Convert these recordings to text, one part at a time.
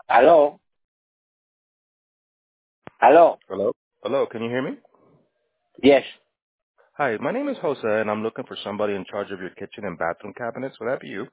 Hello? Hello? Hello? Hello, can you hear me? Yes. Hi, my name is Jose, and I'm looking for somebody in charge of your kitchen and bathroom cabinets. Would that be you?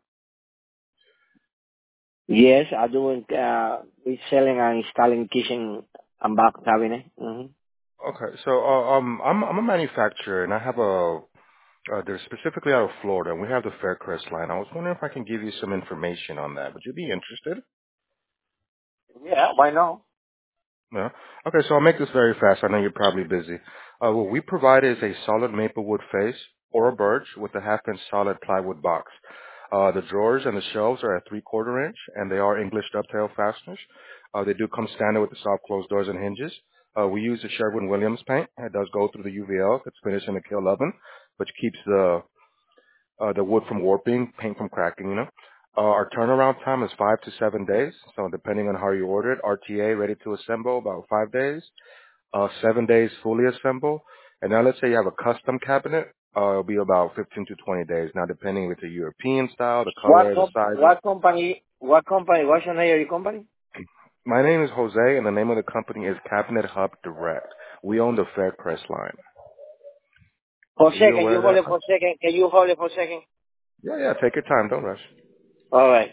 Yes, I do we selling and installing kitchen and bath cabinet. Mm-hmm. Okay, so I'm a manufacturer, and I have they're specifically out of Florida, and we have the Faircrest line. I was wondering if I can give you some information on that. Would you be interested? Yeah, why not? No. Okay, so I'll make this very fast. I know you're probably busy. What we provide is a solid maple wood face or a birch with a half-inch solid plywood box. The drawers and the shelves are at 3/4 inch, and they are English dovetail fasteners. They do come standard with the soft closed doors and hinges. We use the Sherwin-Williams paint. It does go through the UVL. It's finished in a kiln oven, which keeps the wood from warping, paint from cracking, you know. Our turnaround time is 5 to 7 days. So depending on how you order it, RTA ready to assemble about 5 days, 7 days fully assemble. And now let's say you have a custom cabinet, it'll be about 15 to 20 days. Now depending if it's a European style, the color, the sizes. What's the name of your company? My name is Jose and the name of the company is Cabinet Hub Direct. We own the Faircrest line. Are Jose, you can aware you of hold that? it for a second? Can you hold it for a second? Yeah, yeah, take your time. Don't rush. All right.